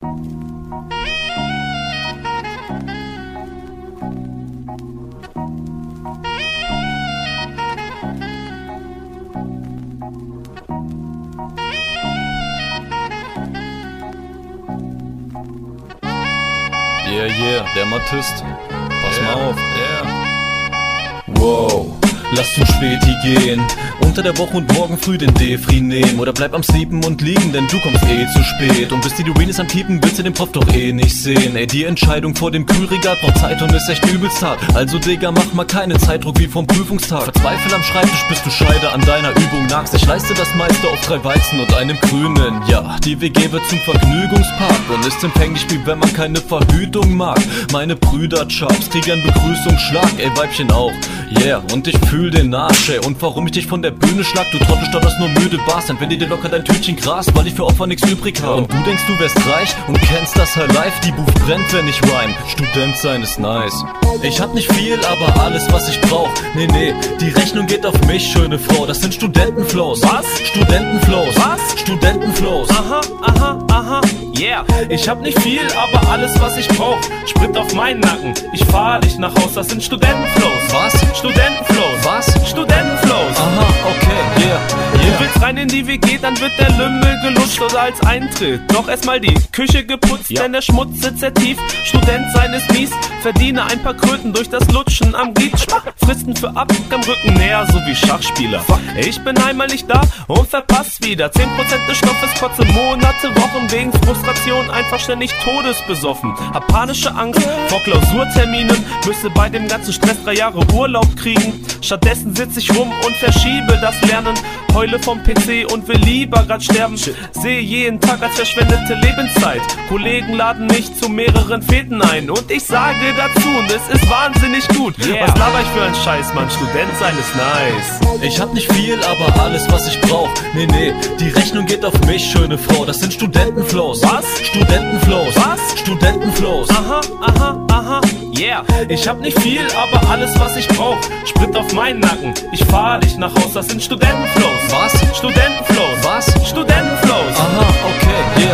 Yeah, der Matist. Pass mal auf. Wow, lass zum Späti gehen. Unter der Woche und morgen früh den Defri nehmen. Oder bleib am Sleepen und liegen, denn du kommst eh zu spät. Und bis die Urine ist am Piepen, willst du den Prof doch eh nicht sehen. Ey, die Entscheidung vor dem Kühlregal braucht Zeit und ist echt übelst hart. Also Digga, mach mal keinen Zeitdruck wie vom Prüfungstag. Verzweifel am Schreibtisch, bis du scheide an deiner Übung nagst. Ich leiste das meiste auf 3 Weizen und einem Grünen. Ja, die WG wird zum Vergnügungspark und ist empfänglich, wie wenn man keine Verhütung mag. Meine Brüder Chaps kriegen einen Begrüßungsschlag, ey Weibchen auch. Yeah, und ich fühl den Arsch, ey. Und warum ich dich von der Bühne schlag, du Trottel stotterst nur müde Bars, dann wenn dir locker dein Tütchen Gras, weil ich für Opfer nix übrig habe. Und du denkst, du wärst reich und kennst das High Life, die Buch brennt, wenn ich rhyme. Student sein ist nice. Ich hab nicht viel, aber alles, was ich brauch. Nee, die Rechnung geht auf mich, schöne Frau. Das sind Studentenflows. Was? Studentenflows. Was? Studentenflows. Aha, yeah. Ich hab nicht viel, aber alles, was ich brauch. Sprit auf meinen Nacken, ich fahr dich nach Haus. Das sind Studentenflows. Was? Studentenflows. Was? Studentenflows. Aha, okay, yeah. Du willst rein in die WG, dann wird der Lümmel gelutscht oder als Eintritt. Doch erstmal die Küche geputzt, denn der Schmutz sitzt sehr tief. Student sein ist mies, verdiene ein paar Kröten durch das Lutschen am Glied. Fristen für ab am Rücken näher, so wie Schachspieler. Ich bin einmal nicht da und verpass wieder 10% des Stoffes, kotze Monate, Wochen wegen Frustration, einfach ständig todesbesoffen. Hab panische Angst vor Klausurterminen, müsste bei dem ganzen Stress 3 Jahre Urlaub kriegen. Stattdessen sitz ich rum und verschiebe das Lernen, heule vom PC und will lieber grad sterben. Sehe jeden Tag als verschwendete Lebenszeit. Kollegen laden mich zu mehreren Feten ein und ich sage dazu, und es ist wahnsinnig gut. Was laber ich für ein Scheiß, Mann, Student sein ist nice. Ich hab nicht viel, aber alles, was ich brauch. Nee, die Rechnung geht auf mich, schöne Frau. Das sind Studentenflows. Was? Studentenflows. Was? Studentenflows. Aha, yeah. Ich hab nicht viel, aber alles, was ich brauch. Sprit auf meinen Nacken, ich fahr dich nach Haus. Das sind Studentenflows. Was? Studentenflows. Was? Studentenflows. Aha, okay,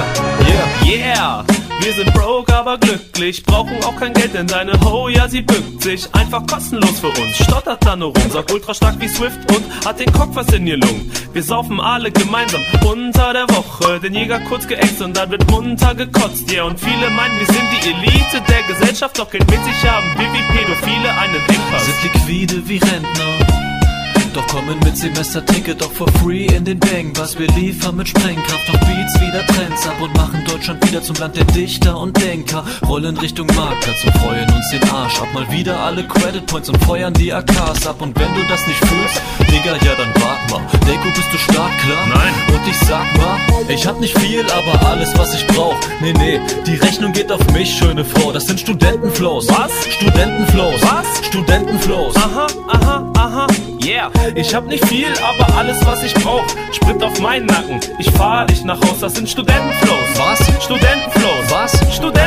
yeah. Wir sind broke, aber glücklich, brauchen auch kein Geld, denn deine Ho, ja, sie bückt sich einfach kostenlos für uns, stottert dann nur rum, sagt ultra stark wie Swift und hat den Cock was in ihr Lungen. Wir saufen alle gemeinsam unter der Woche, den Jäger kurz geäxt und dann wird munter gekotzt, yeah. Und viele meinen, wir sind die Elite der Gesellschaft, doch Geld mit sich haben wir wie Pädophile einen Engpass. Sind liquide wie Rentner, doch kommen mit Semesterticket auch for free in den Bang. Was wir liefern mit Sprengkraft, auf Beats wieder Trends ab und machen Deutschland wieder zum Land der Dichter und Denker. Rollen Richtung Marktplatz und freuen uns den Arsch ab. Mal wieder alle Credit Points und feuern die AKs ab. Und wenn du das nicht fühlst, Digga, ja dann wart mal. Deko, bist du stark, klar? Nein. Und ich sag mal, ich hab nicht viel, aber alles, was ich brauch. Nee, die Rechnung geht auf mich, schöne Frau. Das sind Studentenflows. Was? Studentenflows. Was? Studentenflows. Aha, yeah. Ich hab nicht viel, aber alles, was ich brauch. Sprit auf meinen Nacken, ich fahr dich nach Haus. Das sind Studentenflows. Was? Studentenflows. Was? Studentenflows.